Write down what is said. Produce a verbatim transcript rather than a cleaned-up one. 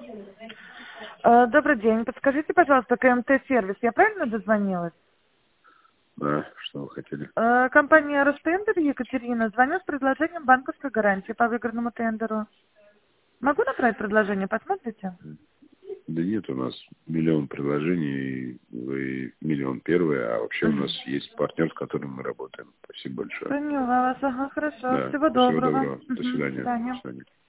Э, Добрый день. Подскажите, пожалуйста, КМТ-сервис. Я правильно дозвонилась? Да, что вы хотели? Э, Компания Ростендер, Екатерина. Звоню с предложением банковской гарантии по выигранному тендеру. Могу набрать предложение? Посмотрите? Да нет, у нас миллион предложений, вы миллион первый, а вообще у Мгм. нас есть партнер, с которым мы работаем. Спасибо большое. Поняла вас. Ага, хорошо. Да, Всего всего доброго. доброго. До Мгм. До свидания. До свидания. свидания.